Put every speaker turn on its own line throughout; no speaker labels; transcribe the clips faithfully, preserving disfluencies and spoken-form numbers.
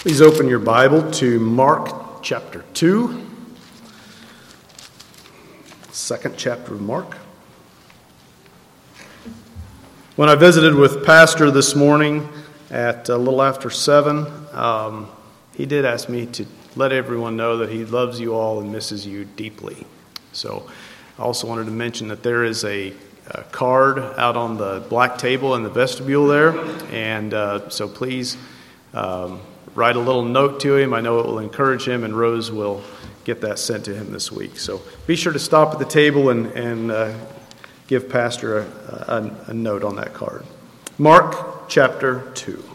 Please open your Bible to Mark chapter two, second chapter of Mark. When I visited with Pastor this morning at a little after seven, um, he did ask me to let everyone know that he loves you all and misses you deeply. So I also wanted to mention that there is a, a card out on the black table in the vestibule there, and uh, so please um, write a little note to him. I know it will encourage him, and Rose will get that sent to him this week. So be sure to stop at the table and, and uh, give Pastor a, a, a note on that card. Mark chapter two.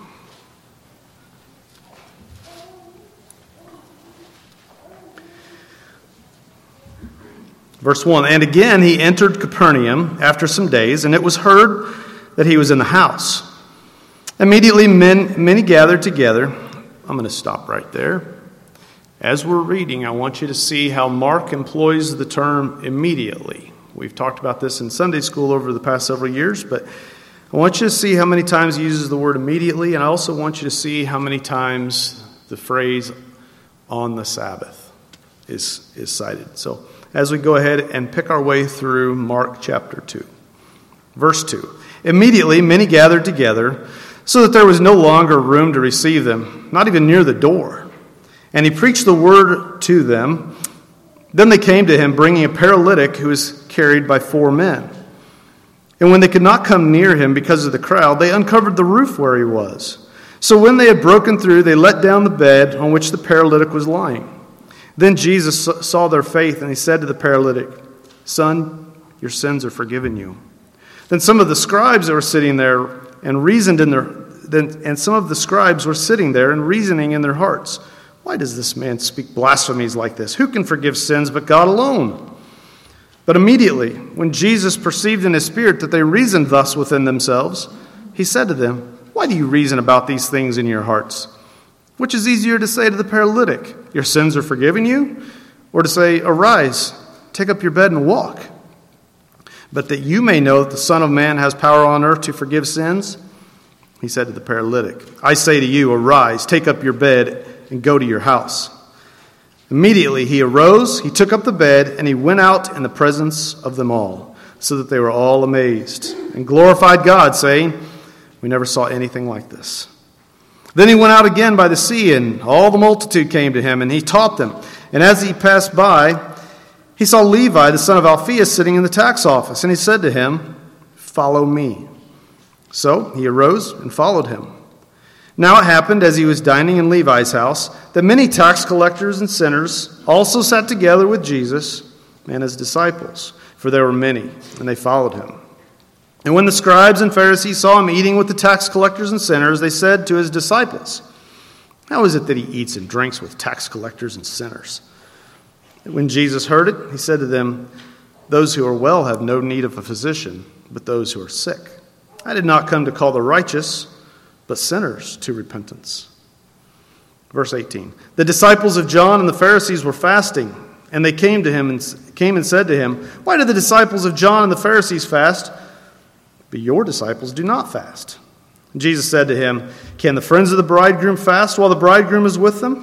Verse one, and again he entered Capernaum after some days, and it was heard that he was in the house. Immediately men, many gathered together. I'm going to stop right there. As we're reading, I want you to see how Mark employs the term immediately. We've talked about this in Sunday school over the past several years, but I want you to see how many times he uses the word immediately, and I also want you to see how many times the phrase on the Sabbath is, is cited. So as we go ahead and pick our way through Mark chapter two. Verse two, immediately many gathered together, so that there was no longer room to receive them, not even near the door. And he preached the word to them. Then they came to him, bringing a paralytic who was carried by four men. And when they could not come near him because of the crowd, they uncovered the roof where he was. So when they had broken through, they let down the bed on which the paralytic was lying. Then Jesus saw their faith, and he said to the paralytic, "Son, your sins are forgiven you." Then some of the scribes that were sitting there and reasoned in their then and some of the scribes were sitting there and reasoning in their hearts, "Why does this man speak blasphemies like this? Who can forgive sins but God alone?" But immediately, when Jesus perceived in his spirit that they reasoned thus within themselves, he said to them, "Why do you reason about these things in your hearts? Which is easier to say to the paralytic, 'Your sins are forgiven you,' or to say, 'Arise, take up your bed and walk'? But that you may know that the Son of Man has power on earth to forgive sins," he said to the paralytic, "I say to you, arise, take up your bed, and go to your house." Immediately he arose, he took up the bed, and he went out in the presence of them all, so that they were all amazed, and glorified God, saying, "We never saw anything like this." Then he went out again by the sea, and all the multitude came to him, and he taught them. And as he passed by, he saw Levi, the son of Alphaeus, sitting in the tax office, and he said to him, "Follow me." So he arose and followed him. Now it happened, as he was dining in Levi's house, that many tax collectors and sinners also sat together with Jesus and his disciples, for there were many, and they followed him. And when the scribes and Pharisees saw him eating with the tax collectors and sinners, they said to his disciples, "How is it that he eats and drinks with tax collectors and sinners?" And when Jesus heard it, he said to them, "Those who are well have no need of a physician, but those who are sick. I did not come to call the righteous, but sinners to repentance." Verse eighteen, the disciples of John and the Pharisees were fasting, and they came to him and came and said to him, "Why do the disciples of John and the Pharisees fast, but your disciples do not fast?" And Jesus said to him, "Can the friends of the bridegroom fast while the bridegroom is with them?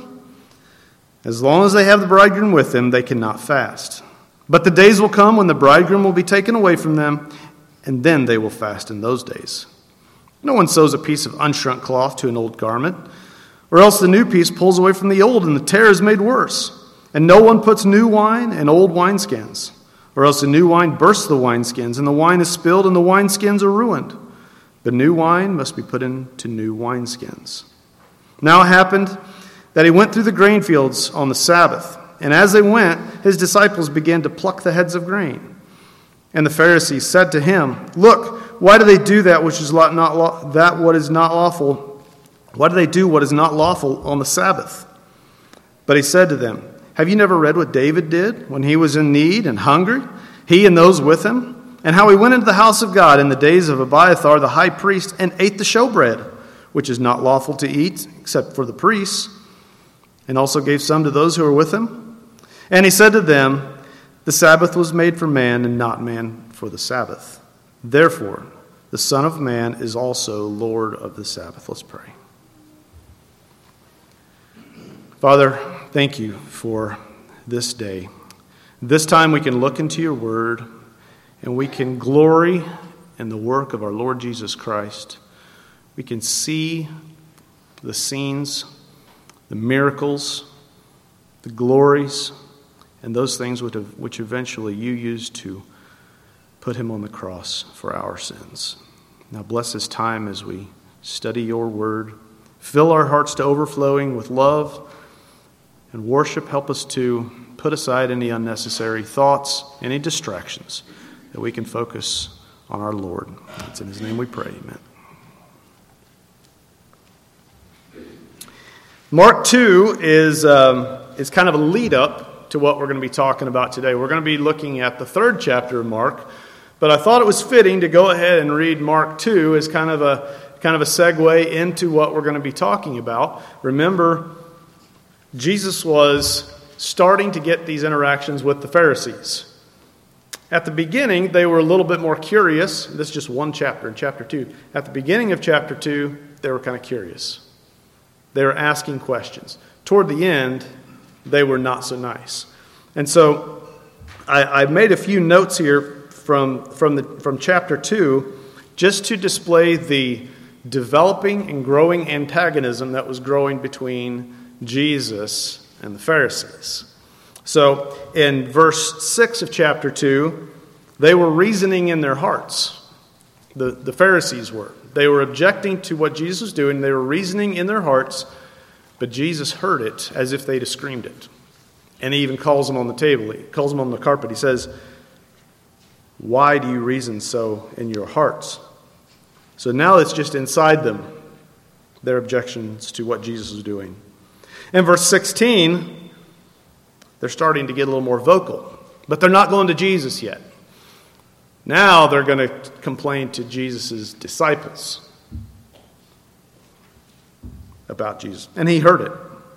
As long as they have the bridegroom with them, they cannot fast. But the days will come when the bridegroom will be taken away from them, and then they will fast in those days. No one sews a piece of unshrunk cloth to an old garment, or else the new piece pulls away from the old, and the tear is made worse. And no one puts new wine in old wineskins, or else the new wine bursts the wineskins, and the wine is spilled, and the wineskins are ruined. The new wine must be put into new wineskins." Now it happened that he went through the grain fields on the Sabbath, and as they went, his disciples began to pluck the heads of grain. And the Pharisees said to him, "Look, why do they do that which is not, not that what is not lawful? Why do they do what is not lawful on the Sabbath?" But he said to them, "Have you never read what David did when he was in need and hungry, he and those with him, and how he went into the house of God in the days of Abiathar the high priest and ate the showbread, which is not lawful to eat except for the priests, and also gave some to those who were with him? And he said to them, the Sabbath was made for man and not man for the Sabbath. Therefore, the Son of Man is also Lord of the Sabbath." Let's pray. Father, thank you for this day. This time we can look into your word and we can glory in the work of our Lord Jesus Christ. We can see the scenes, the miracles, the glories, and those things which, have, which eventually you used to put him on the cross for our sins. Now bless this time as we study your word. Fill our hearts to overflowing with love and worship. Help us to put aside any unnecessary thoughts, any distractions, that we can focus on our Lord. It's in his name we pray. Amen. Mark two is, um, is kind of a lead up to what we're going to be talking about today. We're going to be looking at the third chapter of Mark, but I thought it was fitting to go ahead and read Mark two as kind of a kind of a segue into what we're going to be talking about. Remember, Jesus was starting to get these interactions with the Pharisees. At the beginning, they were a little bit more curious. This is just one chapter, in chapter two. At the beginning of chapter two, they were kind of curious. They were asking questions. Toward the end, they were not so nice. And so I, I made a few notes here from, from, the, from chapter two just to display the developing and growing antagonism that was growing between Jesus and the Pharisees. So in verse six of chapter two, they were reasoning in their hearts. The, the Pharisees were. They were objecting to what Jesus was doing. They were reasoning in their hearts, but Jesus heard it as if they'd have screamed it. And he even calls them on the table. He calls them on the carpet. He says, "Why do you reason so in your hearts?" So now it's just inside them, their objections to what Jesus was doing. In verse sixteen, they're starting to get a little more vocal, but they're not going to Jesus yet. Now they're going to complain to Jesus' disciples about Jesus. And he heard it.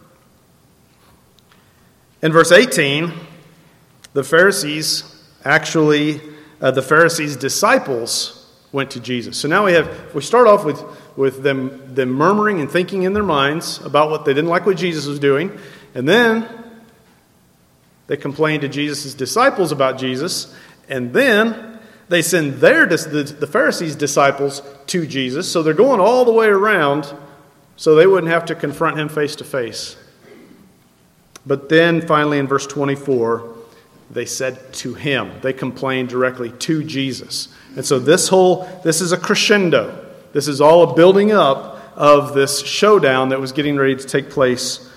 In verse eighteen, the Pharisees actually, uh, the Pharisees' disciples went to Jesus. So now we have, we start off with, with them, them murmuring and thinking in their minds about what they didn't like what Jesus was doing. And then they complained to Jesus' disciples about Jesus. And then they send their, the, the Pharisees' disciples to Jesus. So they're going all the way around so they wouldn't have to confront him face to face. But then finally in verse twenty-four, they said to him. They complained directly to Jesus. And so this whole, this is a crescendo. This is all a building up of this showdown that was getting ready to take place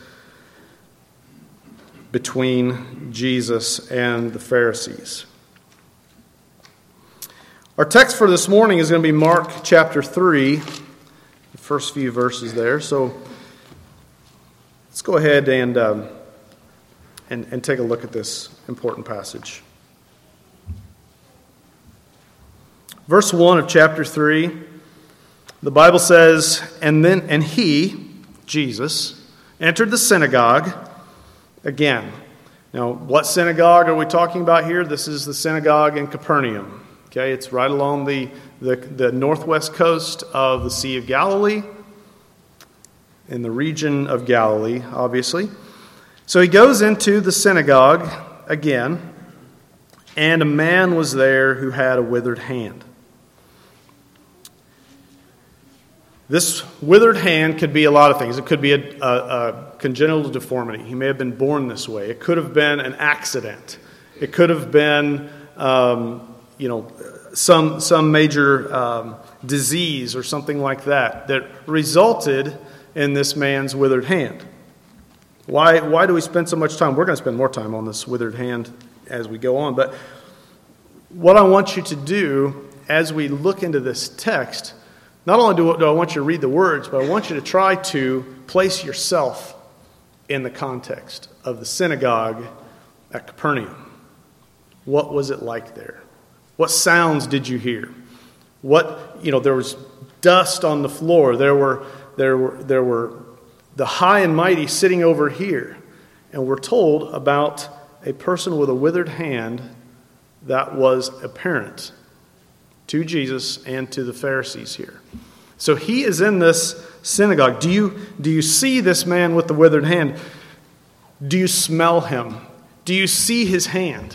between Jesus and the Pharisees. Our text for this morning is going to be Mark chapter three, the first few verses there. So let's go ahead and, um, and, and take a look at this important passage. Verse one of chapter three, the Bible says, And then and he, Jesus, entered the synagogue again. Now, what synagogue are we talking about here? This is the synagogue in Capernaum. Okay, it's right along the, the, the northwest coast of the Sea of Galilee, in the region of Galilee, obviously. So he goes into the synagogue again, and a man was there who had a withered hand. This withered hand could be a lot of things. It could be a, a, a congenital deformity. He may have been born this way. It could have been an accident. It could have been, um, you know, some some major um, disease or something like that that resulted in this man's withered hand. Why why do we spend so much time? We're going to spend more time on this withered hand as we go on. But what I want you to do as we look into this text, not only do, do I want you to read the words, but I want you to try to place yourself in the context of the synagogue at Capernaum. What was it like there? What sounds did you hear? What, you know, there was dust on the floor. There were, there were, there were the high and mighty sitting over here. And we're told about a person with a withered hand that was apparent to Jesus and to the Pharisees here. So he is in this synagogue. Do you, do you see this man with the withered hand? Do you smell him? Do you see his hand?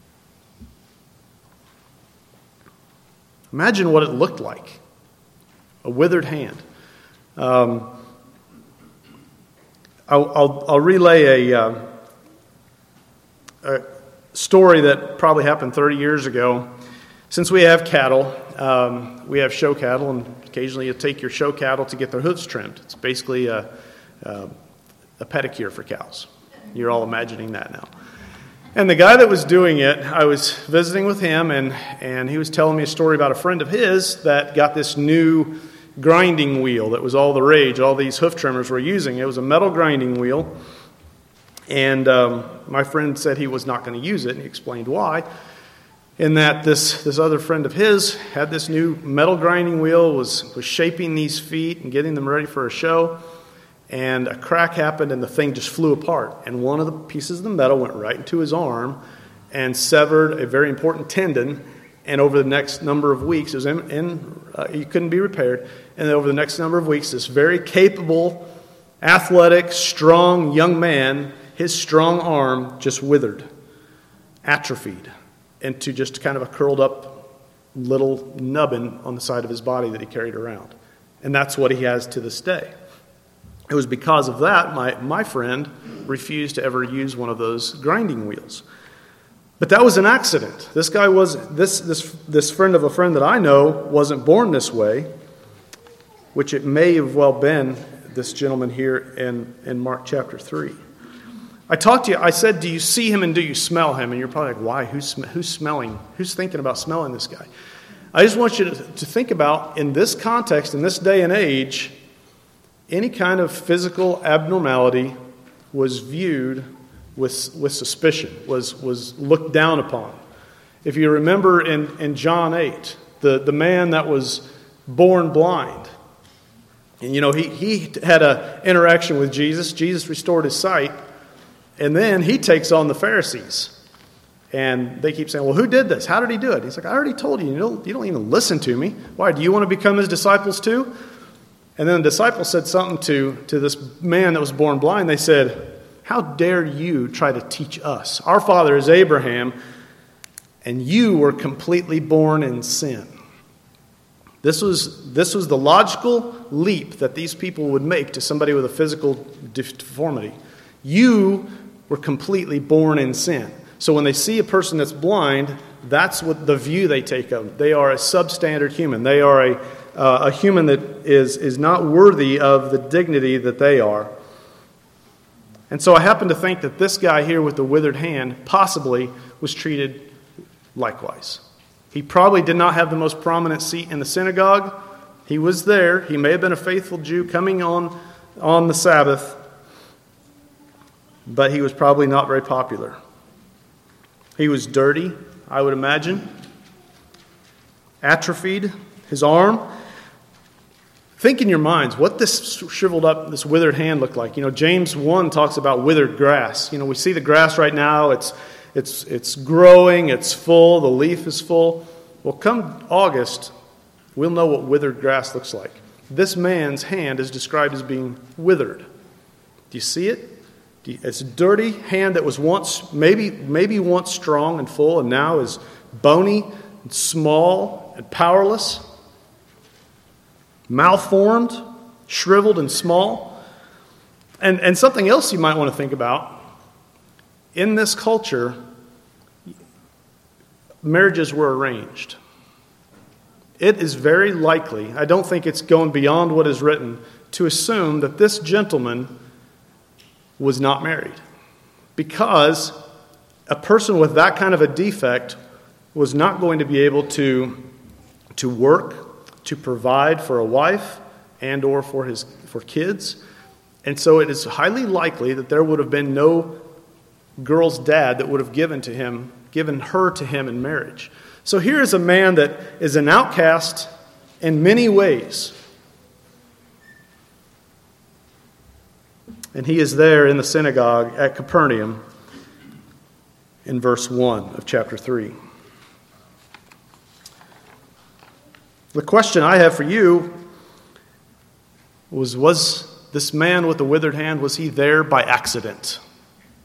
Imagine what it looked like. A withered hand. Um, I'll, I'll, I'll relay a, uh, a story that probably happened thirty years ago. Since we have cattle, um, we have show cattle, and occasionally you take your show cattle to get their hooves trimmed. It's basically a, a, a pedicure for cows. You're all imagining that now. And the guy that was doing it, I was visiting with him, and, and he was telling me a story about a friend of his that got this new grinding wheel that was all the rage. All these hoof trimmers were using. It was a metal grinding wheel. And um, my friend said he was not going to use it, and he explained why. In that this, this other friend of his had this new metal grinding wheel, was, was shaping these feet and getting them ready for a show. And a crack happened, and the thing just flew apart. And one of the pieces of the metal went right into his arm and severed a very important tendon. And over the next number of weeks, it was in, in uh, he couldn't be repaired. And over the next number of weeks, this very capable, athletic, strong young man, his strong arm just withered, atrophied, into just kind of a curled up little nubbin on the side of his body that he carried around. And that's what he has to this day. It was because of that my, my friend refused to ever use one of those grinding wheels. But that was an accident. This guy was this this this friend of a friend that I know wasn't born this way, which it may have well been this gentleman here in, in Mark chapter three. I talked to you, I said, do you see him and do you smell him? And you're probably like, why? Who's, who's smelling? Who's thinking about smelling this guy? I just want you to, to think about, in this context, in this day and age, any kind of physical abnormality was viewed with, with suspicion, was, was looked down upon. If you remember in, in John eight, the, the man that was born blind, and you know, he, he had an interaction with Jesus. Jesus restored his sight, and then he takes on the Pharisees. And they keep saying, well, who did this? How did he do it? He's like, I already told you. You don't, you don't even listen to me. Why? Do you want to become his disciples too? And then the disciples said something to, to this man that was born blind. They said, how dare you try to teach us? Our father is Abraham, and you were completely born in sin. This was, this was the logical leap that these people would make to somebody with a physical deformity. You were completely born in sin. So when they see a person that's blind, that's what the view they take of them. They are a substandard human. They are a, uh, a human that is, is not worthy of the dignity that they are. And so I happen to think that this guy here with the withered hand possibly was treated likewise. He probably did not have the most prominent seat in the synagogue. He was there. He may have been a faithful Jew coming on, on the Sabbath, but he was probably not very popular. He was dirty, I would imagine. Atrophied, his arm. Think in your minds what this shriveled up, this withered hand looked like. You know, James one talks about withered grass. You know, we see the grass right now. It's it's it's growing. It's full. The leaf is full. Well, come August, we'll know what withered grass looks like. This man's hand is described as being withered. Do you see it? It's a dirty hand that was once, maybe maybe once strong and full, and now is bony and small and powerless, malformed, shriveled and small. And, and something else you might want to think about, in this culture, marriages were arranged. It is very likely, I don't think it's going beyond what is written, to assume that this gentleman was not married, because a person with that kind of a defect was not going to be able to, to work, to provide for a wife and or for his for kids. And so it is highly likely that there would have been no girl's dad that would have given to him, given her to him in marriage. So here is a man that is an outcast in many ways. And he is there in the synagogue at Capernaum in verse one of chapter three. The question I have for you was, was this man with the withered hand, was he there by accident?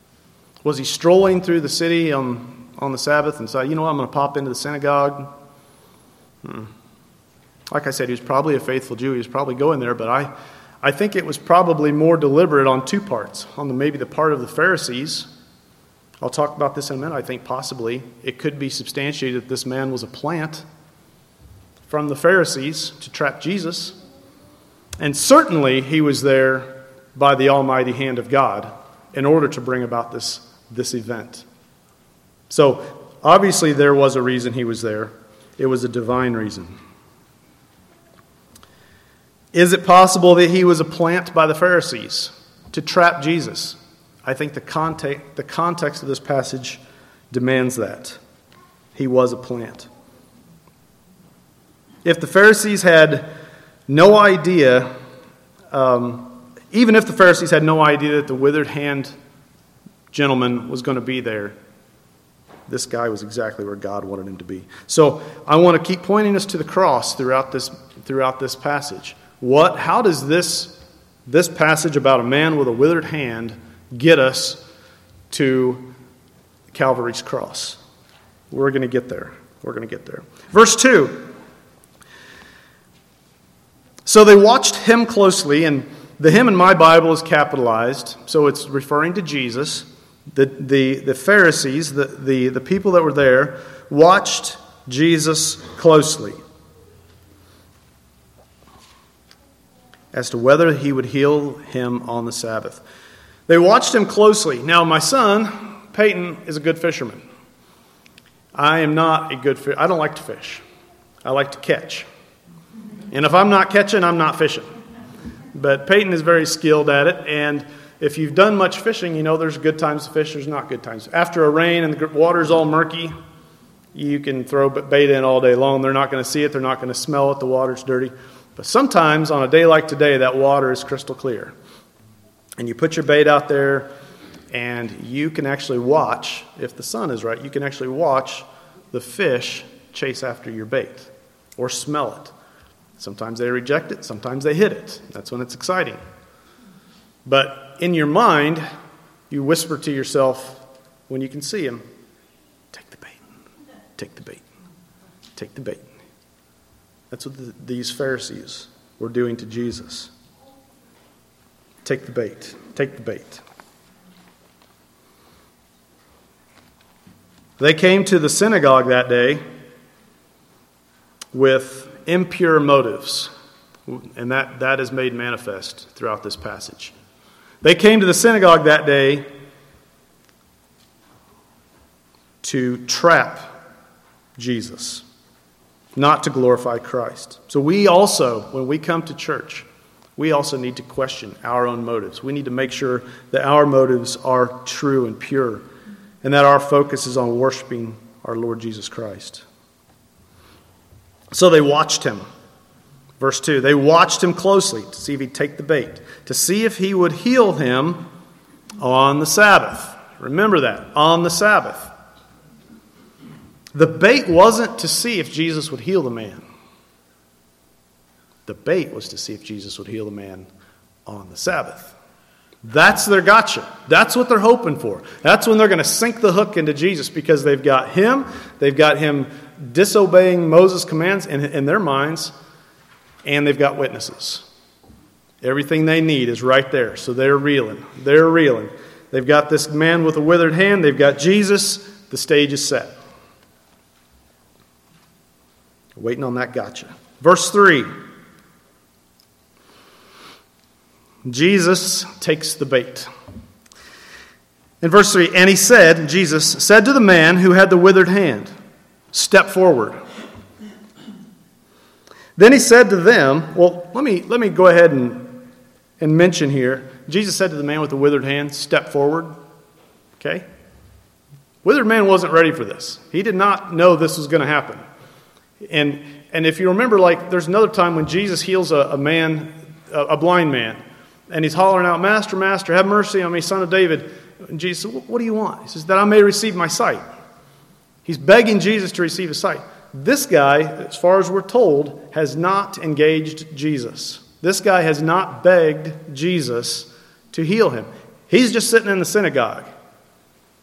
Was he strolling through the city on, on the Sabbath and said, you know what, I'm going to pop into the synagogue? Hmm. Like I said, he was probably a faithful Jew. He was probably going there, but I, I think it was probably more deliberate on two parts. On the, maybe the part of the Pharisees. I'll talk about this in a minute. I think possibly it could be substantiated that this man was a plant from the Pharisees to trap Jesus. And certainly he was there by the almighty hand of God in order to bring about this, this event. So obviously there was a reason he was there. It was a divine reason. Is it possible that he was a plant by the Pharisees to trap Jesus? I think the context, the context of this passage demands that. He was a plant. If the Pharisees had no idea, um, even if the Pharisees had no idea that the withered hand gentleman was going to be there, this guy was exactly where God wanted him to be. So I want to keep pointing us to the cross throughout this throughout this passage. What? How does this this passage about a man with a withered hand get us to Calvary's cross? We're going to get there. We're going to get there. Verse two. So they watched him closely, and the him in my Bible is capitalized, so it's referring to Jesus. The the, the Pharisees, the, the, the people that were there, watched Jesus closely as to whether he would heal him on the Sabbath. They watched him closely. Now, my son, Peyton, is a good fisherman. I am not a good fish. I don't like to fish. I like to catch. And if I'm not catching, I'm not fishing. But Peyton is very skilled at it, and if you've done much fishing, you know there's good times to fish, there's not good times. After a rain and the water's all murky, you can throw bait in all day long. They're not going to see it. They're not going to smell it. The water's dirty. But sometimes on a day like today, that water is crystal clear. And you put your bait out there, and you can actually watch, if the sun is right, you can actually watch the fish chase after your bait or smell it. Sometimes they reject it. Sometimes they hit it. That's when it's exciting. But in your mind, you whisper to yourself when you can see him, take the bait, take the bait, take the bait. That's what the, these Pharisees were doing to Jesus. Take the bait, take the bait. They came to the synagogue that day with impure motives, and that, that is made manifest throughout this passage. They came to the synagogue that day to trap Jesus, not to glorify Christ. So we also, when we come to church, we also need to question our own motives. We need to make sure that our motives are true and pure, and that our focus is on worshiping our Lord Jesus Christ. So they watched him. Verse two, they watched him closely to see if he'd take the bait, to see if he would heal him on the Sabbath. Remember that, on the Sabbath. The bait wasn't to see if Jesus would heal the man. The bait was to see if Jesus would heal the man on the Sabbath. That's their gotcha. That's what they're hoping for. That's when they're going to sink the hook into Jesus, because they've got him, they've got him disobeying Moses' commands in, in their minds, and they've got witnesses. Everything they need is right there. So they're reeling. They're reeling. They've got this man with a withered hand. They've got Jesus. The stage is set. Waiting on that gotcha. Verse three. Jesus takes the bait. In verse three, and he said, Jesus said to the man who had the withered hand, step forward. Then he said to them, well, let me let me go ahead and, and mention here, Jesus said to the man with the withered hand, step forward. Okay? Withered man wasn't ready for this. He did not know this was going to happen. And and if you remember, like, there's another time when Jesus heals a, a man, a, a blind man, and he's hollering out, Master, Master, have mercy on me, son of David. And Jesus said, what do you want? He says, that I may receive my sight. He's begging Jesus to receive his sight. This guy, as far as we're told, has not engaged Jesus. This guy has not begged Jesus to heal him. He's just sitting in the synagogue.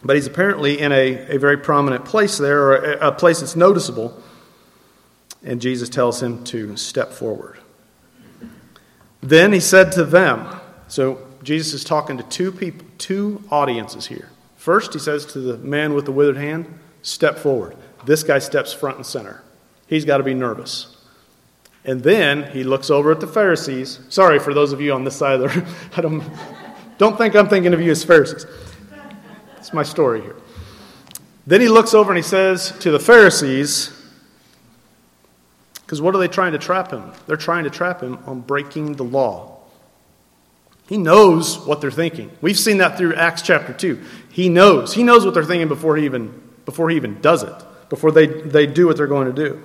But he's apparently in a, a very prominent place there, or a, a place that's noticeable. And Jesus tells him to step forward. Then he said to them, so Jesus is talking to two people, two audiences here. First, he says to the man with the withered hand, step forward. This guy steps front and center. He's got to be nervous. And then he looks over at the Pharisees. Sorry for those of you on this side of the I don't, don't think I'm thinking of you as Pharisees. It's my story here. Then he looks over and he says to the Pharisees, because what are they trying to trap him? They're trying to trap him on breaking the law. He knows what they're thinking. We've seen that through Acts chapter two. He knows. He knows what they're thinking before he even, before he even does it, before they, they do what they're going to do.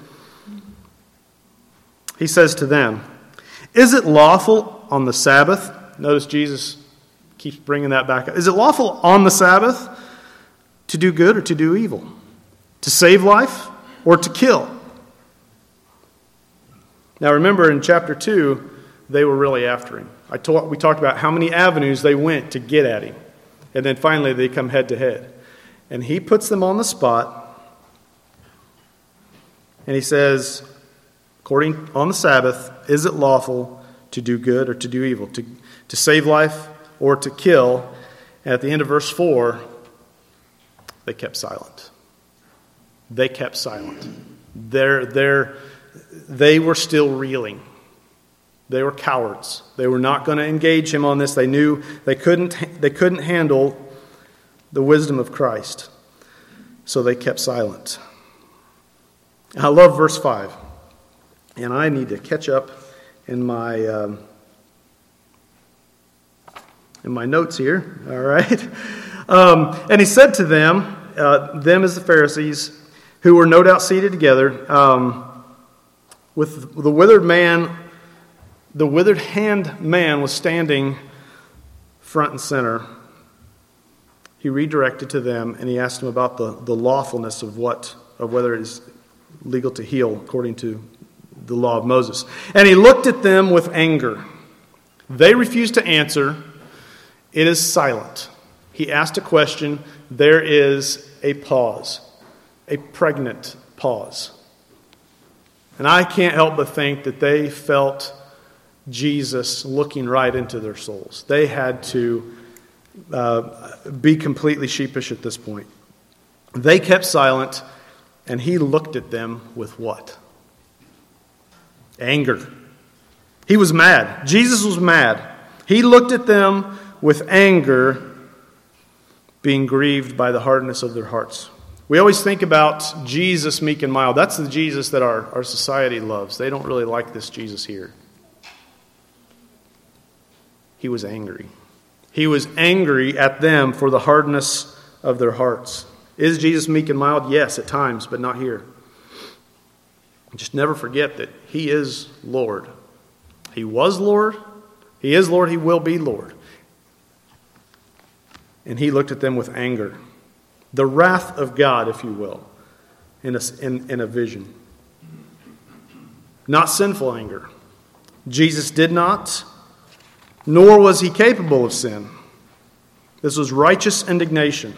He says to them, is it lawful on the Sabbath? Notice Jesus keeps bringing that back up. Is it lawful on the Sabbath to do good or to do evil? To save life or to kill? Now remember in chapter two, they were really after him. I talk, we talked about how many avenues they went to get at him. And then finally they come head to head. And he puts them on the spot. And he says, according on the Sabbath, is it lawful to do good or to do evil? To, to save life or to kill? And at the end of verse four, they kept silent. They kept silent. They're, they're, they were still reeling. They were cowards. They were not going to engage him on this. They knew they couldn't, they couldn't handle the wisdom of Christ. So they kept silent. And I love verse five. And I need to catch up in my um, in my notes here. All right. Um, and he said to them, uh, them as the Pharisees, who were no doubt seated together, um, with the withered man, the withered hand man was standing front and center. He redirected to them and he asked them about the, the lawfulness of what, of whether it is legal to heal according to the law of Moses. And he looked at them with anger. They refused to answer. It is silent. He asked a question. There is a pause, a pregnant pause. And I can't help but think that they felt Jesus looking right into their souls. They had to uh, be completely sheepish at this point. They kept silent, and he looked at them with what? Anger. He was mad. Jesus was mad. He looked at them with anger, being grieved by the hardness of their hearts. We always think about Jesus, meek and mild. That's the Jesus that our, our society loves. They don't really like this Jesus here. He was angry. He was angry at them for the hardness of their hearts. Is Jesus meek and mild? Yes, at times, but not here. Just never forget that He is Lord. He was Lord. He is Lord. He will be Lord. And He looked at them with anger. The wrath of God, if you will, in a, in, in a vision. Not sinful anger. Jesus did not, nor was He capable of sin. This was righteous indignation.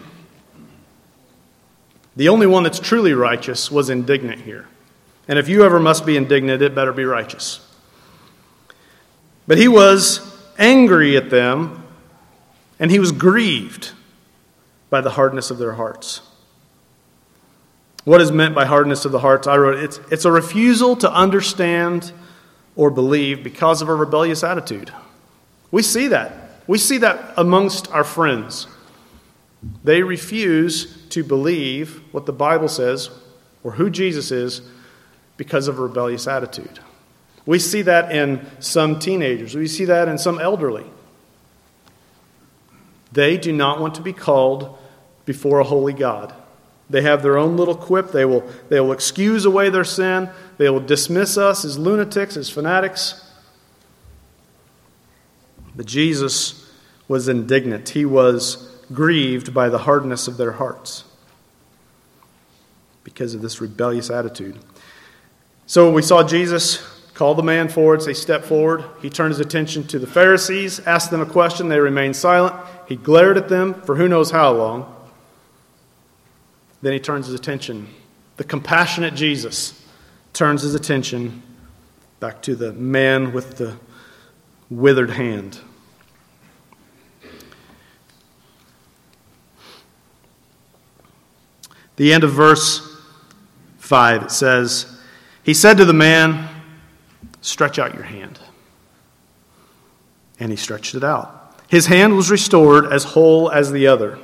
The only one that's truly righteous was indignant here. And if you ever must be indignant, it better be righteous. But He was angry at them, and He was grieved by the hardness of their hearts. What is meant by hardness of the hearts? I wrote, it's, it's a refusal to understand or believe because of a rebellious attitude. We see that. We see that amongst our friends. They refuse to believe what the Bible says or who Jesus is because of a rebellious attitude. We see that in some teenagers. We see that in some elderly. They do not want to be called before a holy God. They have their own little quip. They will, they will excuse away their sin. They will dismiss us as lunatics, as fanatics. But Jesus was indignant. He was grieved by the hardness of their hearts because of this rebellious attitude. So we saw Jesus call the man forward, say, step forward. He turned his attention to the Pharisees, asked them a question. They remained silent. He glared at them for who knows how long. Then he turns his attention. The compassionate Jesus turns his attention back to the man with the withered hand. The end of verse five, it says, he said to the man, stretch out your hand. And he stretched it out. His hand was restored as whole as the other.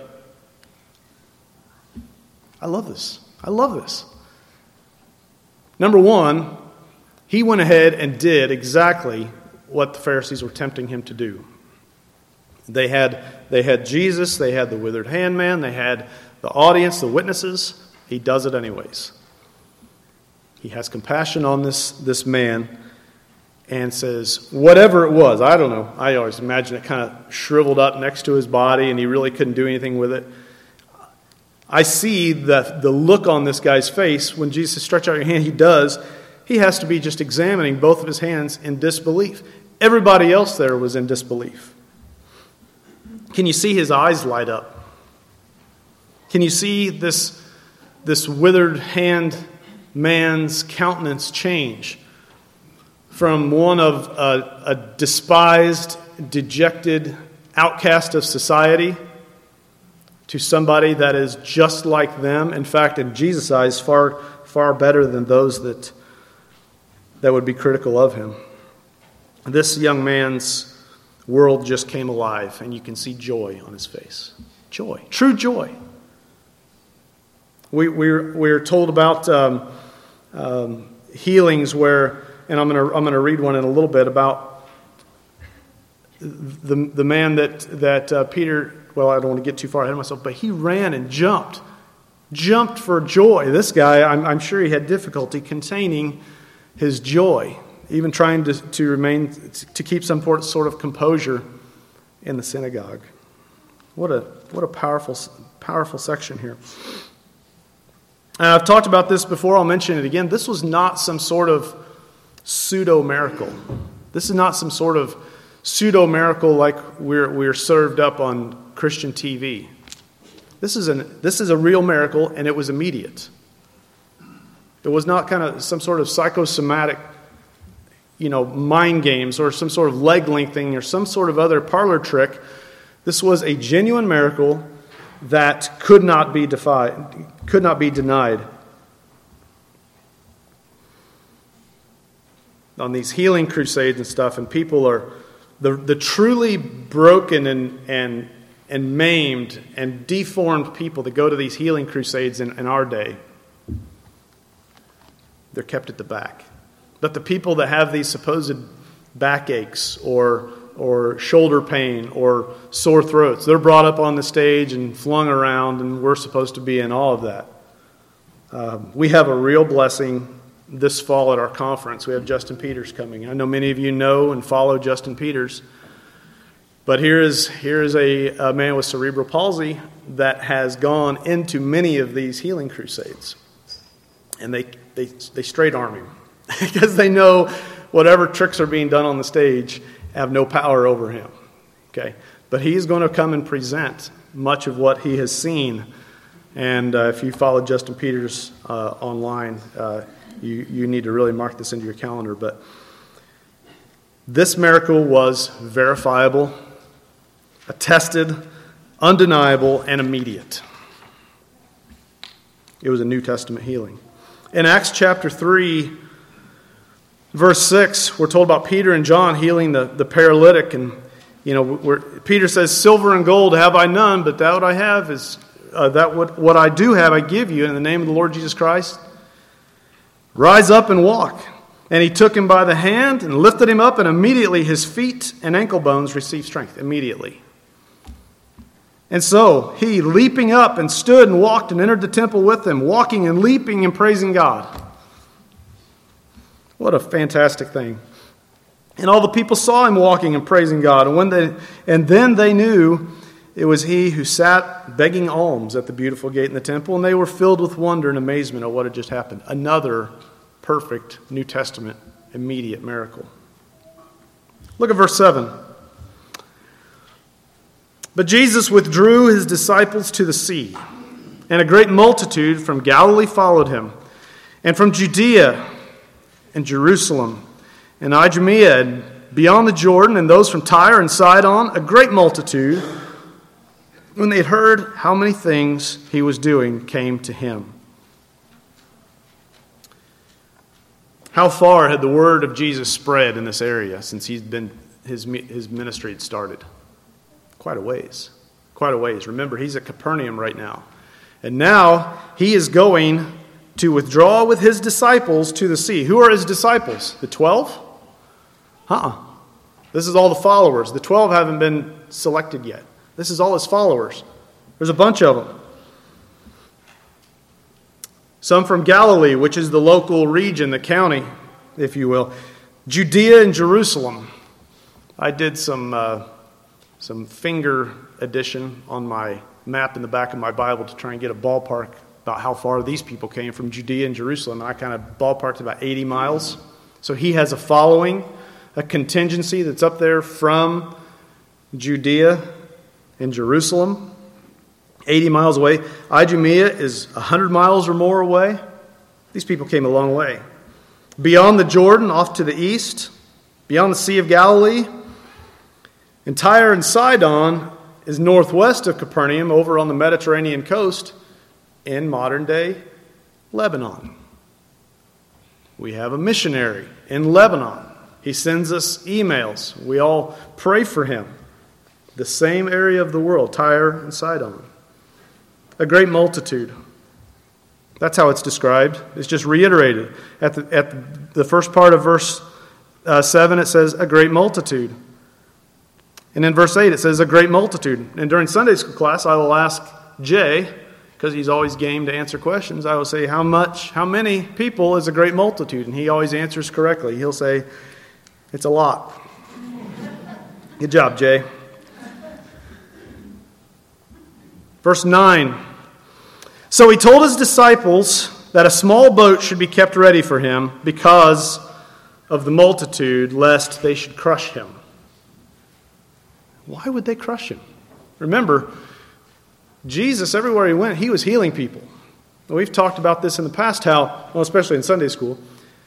I love this. I love this. Number one, he went ahead and did exactly what the Pharisees were tempting him to do. They had, they had Jesus, they had the withered hand man, they had the audience, the witnesses. He does it anyways. He has compassion on this, this man and says, whatever it was, I don't know. I always imagine it kind of shriveled up next to his body and he really couldn't do anything with it. I see the, the look on this guy's face when Jesus says, stretch out your hand. He does. He has to be just examining both of his hands in disbelief. Everybody else there was in disbelief. Can you see his eyes light up? Can you see this, this withered hand man's countenance change from one of a, a despised, dejected outcast of society to somebody that is just like them? In fact, in Jesus' eyes, far, far better than those that, that would be critical of him. This young man's world just came alive, and you can see joy on his face. Joy. True joy. We, we're, we're told about um, um, healings where, and I'm going to I'm going to read one in a little bit about the the man that that uh, Peter. Well, I don't want to get too far ahead of myself, but he ran and jumped, jumped for joy. This guy, I'm, I'm sure he had difficulty containing his joy, even trying to to remain to keep some sort of composure in the synagogue. What a what a powerful powerful section here. And I've talked about this before, I'll mention it again. This was not some sort of pseudo-miracle. This is not some sort of pseudo-miracle like we're, we're served up on Christian T V. This is, an, this is a real miracle, and it was immediate. It was not kind of some sort of psychosomatic, you know, mind games or some sort of leg lengthening or some sort of other parlor trick. This was a genuine miracle that could not be defied, could not be denied. On these healing crusades and stuff, and people are the the truly broken and and and maimed and deformed people that go to these healing crusades in, in our day, they're kept at the back. But the people that have these supposed backaches or or shoulder pain or sore throats, they're brought up on the stage and flung around, and we're supposed to be in all of that. Um, we have a real blessing this fall at our conference. We have Justin Peters coming. I know many of you know and follow Justin Peters. But here is, here is a, a man with cerebral palsy that has gone into many of these healing crusades. And they, they, they straight arm him because they know whatever tricks are being done on the stage have no power over him. Okay, but he's going to come and present much of what he has seen. And uh, if you follow Justin Peters uh, online, uh, you, you need to really mark this into your calendar. But this miracle was verifiable, attested, undeniable, and immediate. It was a New Testament healing. In Acts chapter three, verse six, we're told about Peter and John healing the, the paralytic. And, you know, where Peter says, silver and gold have I none, but that what I have is, uh, that what, what I do have I give you in the name of the Lord Jesus Christ. Rise up and walk. And he took him by the hand and lifted him up, and immediately his feet and ankle bones received strength. Immediately. And so he, leaping up, and stood and walked and entered the temple with them, walking and leaping and praising God. What a fantastic thing. And all the people saw him walking and praising God. And when they, and then they knew it was he who sat begging alms at the beautiful gate in the temple, and they were filled with wonder and amazement at what had just happened. Another perfect New Testament immediate miracle. Look at verse seven. But Jesus withdrew his disciples to the sea, And a great multitude from Galilee followed him, and from Judea and Jerusalem and Idumea and beyond the Jordan, and those from Tyre and Sidon, a great multitude, when they had heard how many things he was doing, came to him. How far had the word of Jesus spread in this area since he's been his his ministry had started? Quite a ways. Quite a ways. Remember, he's at Capernaum right now. And now he is going to withdraw with his disciples to the sea. Who are his disciples? The twelve? Uh-uh. This is all the followers. The twelve haven't been selected yet. This is all his followers. There's a bunch of them. Some from Galilee, which is the local region, the county, if you will. Judea and Jerusalem. I did some uh, some finger addition on my map in the back of my Bible to try and get a ballpark about how far these people came from Judea and Jerusalem. And I kind of ballparked about eighty miles. So he has a following, a contingency that's up there from Judea and Jerusalem, eighty miles away. Idumea is one hundred miles or more away. These people came a long way. Beyond the Jordan, off to the east, beyond the Sea of Galilee. And Tyre and Sidon is northwest of Capernaum, over on the Mediterranean coast in modern-day Lebanon. We have a missionary in Lebanon. He sends us emails. We all pray for him. The same area of the world, Tyre and Sidon. A great multitude. That's how it's described. It's just reiterated. At the, at the first part of verse uh, seven, it says, a great multitude. And in verse eight, it says, a great multitude. And during Sunday school class, I will ask Jay, because he's always game to answer questions, I will say, how much, how many people is a great multitude? And he always answers correctly. He'll say, it's a lot. Good job, Jay. Verse nine. So he told his disciples that a small boat should be kept ready for him because of the multitude, lest they should crush him. Why would they crush him? Remember, Jesus, everywhere he went, he was healing people. We've talked about this in the past, how, well, especially in Sunday school,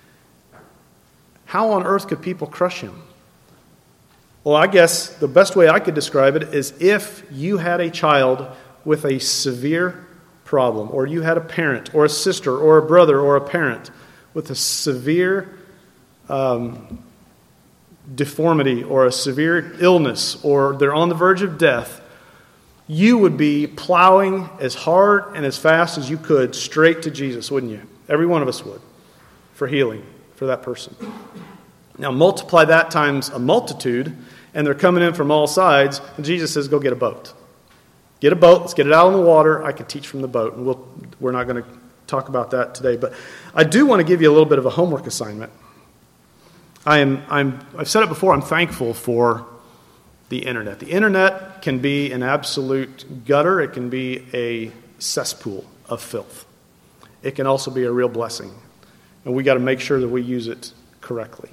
how on earth could people crush him? Well, I guess the best way I could describe it is if you had a child with a severe problem, or you had a parent, or a sister, or a brother, or a parent with a severe um, deformity, or a severe illness, or they're on the verge of death, you would be plowing as hard and as fast as you could straight to Jesus, wouldn't you? Every one of us would, for healing for that person. Now multiply that times a multitude, and they're coming in from all sides, and Jesus says, go get a boat. Get a boat, let's get it out on the water. I can teach from the boat, and we'll, we're not going to talk about that today. But I do want to give you a little bit of a homework assignment. I am, I'm, I've said it before, I'm thankful for the internet. The internet can be an absolute gutter. It can be a cesspool of filth. It can also be a real blessing. And we got to make sure that we use it correctly.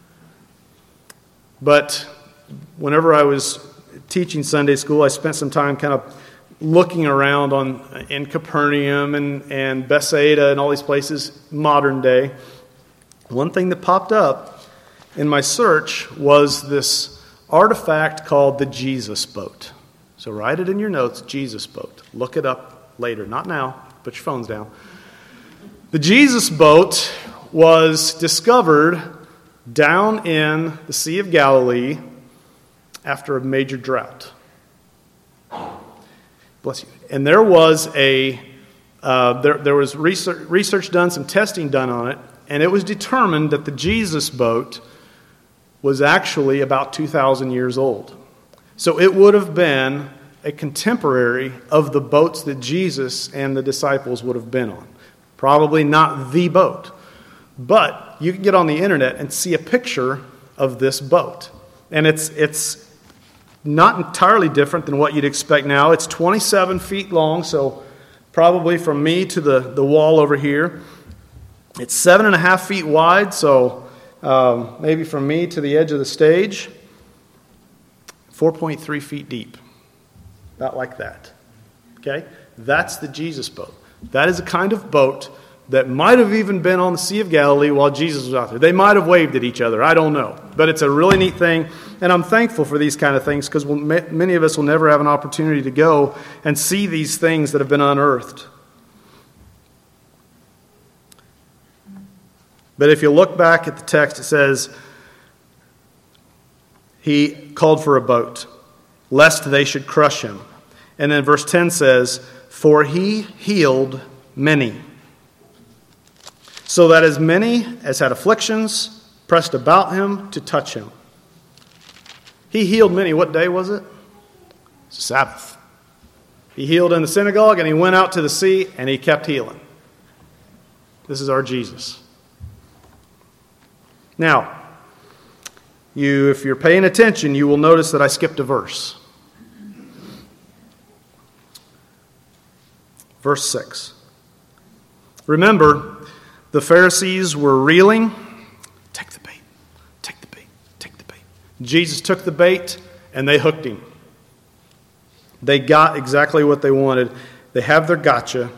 But whenever I was teaching Sunday school, I spent some time kind of looking around on in Capernaum and, and Bethsaida and all these places, modern day. One thing that popped up in my search was this artifact called the Jesus boat. So write it in your notes, Jesus boat. Look it up later. Not now. Put your phones down. The Jesus boat was discovered down in the Sea of Galilee after a major drought. Bless you. And there was a uh, there there was research, research done, some testing done on it, and it was determined that the Jesus boat was actually about two thousand years old. So it would have been a contemporary of the boats that Jesus and the disciples would have been on. Probably not the boat, but you can get on the internet and see a picture of this boat. And it's it's not entirely different than what you'd expect now. It's twenty-seven feet long, so probably from me to the, the wall over here. It's seven and a half feet wide, so um, maybe from me to the edge of the stage. four point three feet deep. About like that. Okay? That's the Jesus boat. That is a kind of boat that might have even been on the Sea of Galilee while Jesus was out there. They might have waved at each other. I don't know. But it's a really neat thing. And I'm thankful for these kind of things because we'll, many of us will never have an opportunity to go and see these things that have been unearthed. But if you look back at the text, it says, he called for a boat, lest they should crush him. And then verse ten says, for he healed many, so that as many as had afflictions pressed about him to touch him. He healed many. What day was it? It's a Sabbath. He healed in the synagogue, and he went out to the sea, and he kept healing. This is our Jesus. Now, you, if you're paying attention, you will notice that I skipped a verse. Verse six. Remember, the Pharisees were reeling. Take the bait, take the bait, take the bait. Jesus took the bait and they hooked him. They got exactly what they wanted. They have their gotcha.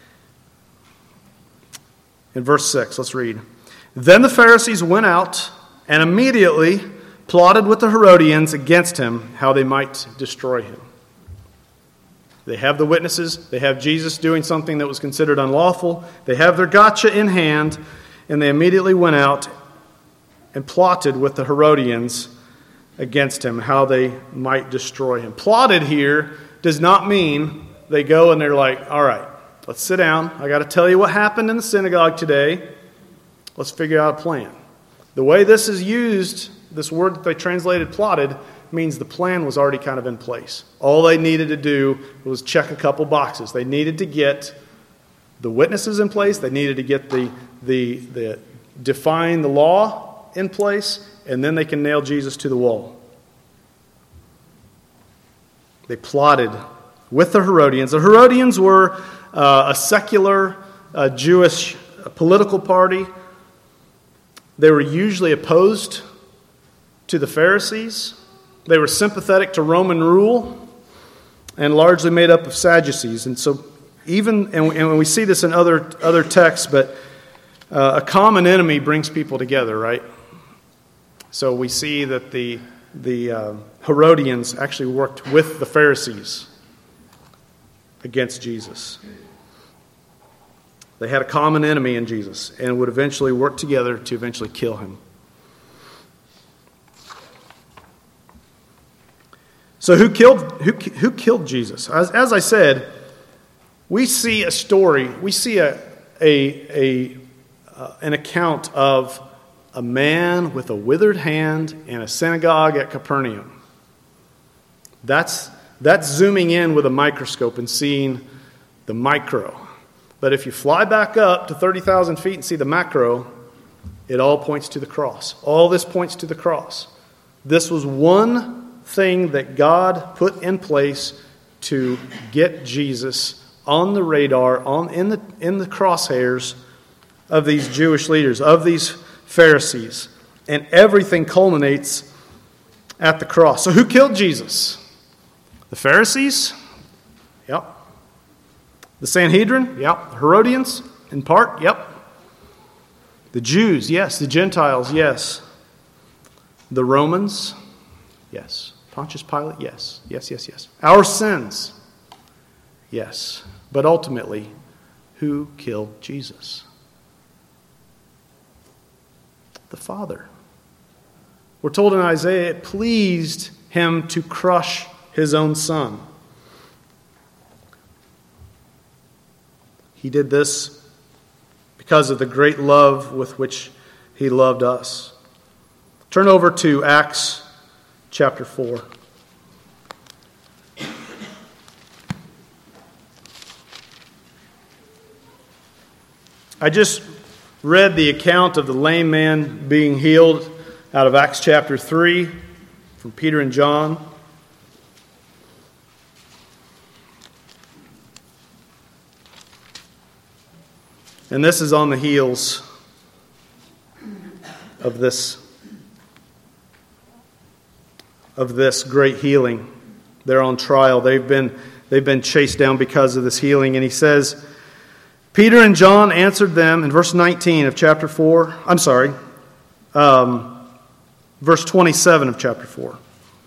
In verse six, let's read. Then the Pharisees went out and immediately plotted with the Herodians against him, how they might destroy him. They have the witnesses. They have Jesus doing something that was considered unlawful. They have their gotcha in hand, and they immediately went out and plotted with the Herodians against him, how they might destroy him. Plotted here does not mean they go and they're like, all right, let's sit down. I got to tell you what happened in the synagogue today. Let's figure out a plan. The way this is used, this word that they translated plotted, means the plan was already kind of in place. All they needed to do was check a couple boxes. They needed to get the witnesses in place. They needed to get the, the, the define the law in place, and then they can nail Jesus to the wall. They plotted with the Herodians. The Herodians were uh, a secular uh, Jewish political party. They were usually opposed to the Pharisees. They were sympathetic to Roman rule and largely made up of Sadducees. And so even, and we, and we see this in other, other texts, but uh, a common enemy brings people together, right? So we see that the, the uh, Herodians actually worked with the Pharisees against Jesus. They had a common enemy in Jesus and would eventually work together to eventually kill him. So who killed who who killed Jesus? As, as I said, we see a story. We see a a a uh, an account of a man with a withered hand in a synagogue at Capernaum. That's that's zooming in with a microscope and seeing the micro. But if you fly back up to thirty thousand feet and see the macro, it all points to the cross. All this points to the cross. This was one thing that God put in place to get Jesus on the radar, on in the in the crosshairs of these Jewish leaders, of these Pharisees. And everything culminates at the cross. So who killed Jesus? The Pharisees? Yep. The Sanhedrin? Yep. The Herodians? In part? Yep. The Jews? Yes. The Gentiles? Yes. The Romans? Yes. Pontius Pilate? Yes. Yes, yes, yes. Our sins? Yes. But ultimately, who killed Jesus? The Father. We're told in Isaiah, it pleased him to crush his own Son. He did this because of the great love with which he loved us. Turn over to Acts chapter four. I just read the account of the lame man being healed out of Acts chapter three from Peter and John. And this is on the heels of this of this great healing. They're on trial. They've been they've been chased down because of this healing. And he says, Peter and John answered them in verse nineteen of chapter four. I'm sorry, um, verse twenty-seven of chapter four.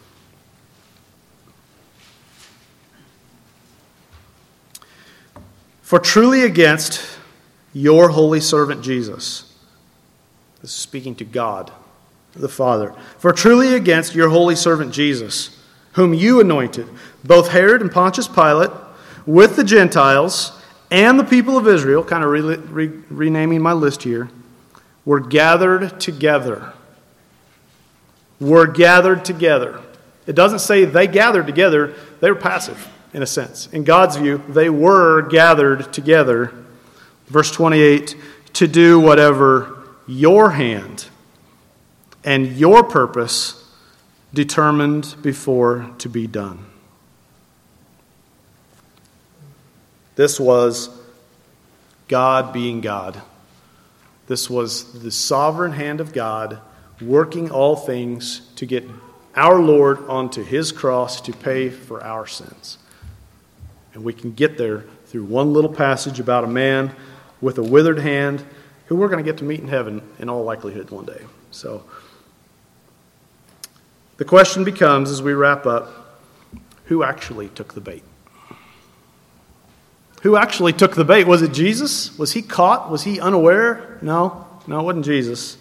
For truly against your holy servant Jesus, this is speaking to God, the Father, for truly against your holy servant Jesus, whom you anointed, both Herod and Pontius Pilate, with the Gentiles and the people of Israel, kind of re- re- renaming my list here, were gathered together. Were gathered together. It doesn't say they gathered together, they were passive. In a sense. In God's view, they were gathered together, verse twenty-eight, to do whatever your hand and your purpose determined before to be done. This was God being God. This was the sovereign hand of God working all things to get our Lord onto his cross to pay for our sins. And we can get there through one little passage about a man with a withered hand who we're going to get to meet in heaven in all likelihood one day. So the question becomes, as we wrap up, who actually took the bait? Who actually took the bait? Was it Jesus? Was he caught? Was he unaware? No, no, it wasn't Jesus.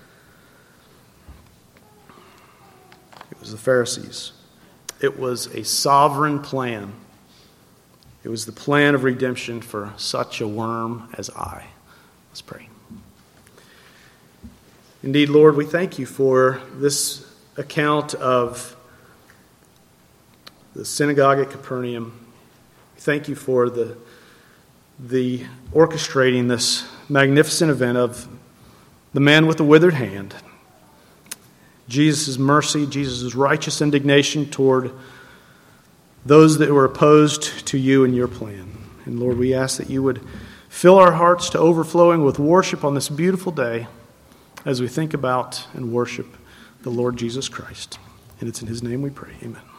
It was the Pharisees. It was a sovereign plan. It was the plan of redemption for such a worm as I. Let's pray. Indeed, Lord, we thank you for this account of the synagogue at Capernaum. We thank you for the, the orchestrating this magnificent event of the man with the withered hand. Jesus' mercy, Jesus' righteous indignation toward those that were opposed to you and your plan. And Lord, we ask that you would fill our hearts to overflowing with worship on this beautiful day as we think about and worship the Lord Jesus Christ. And it's in his name we pray. Amen.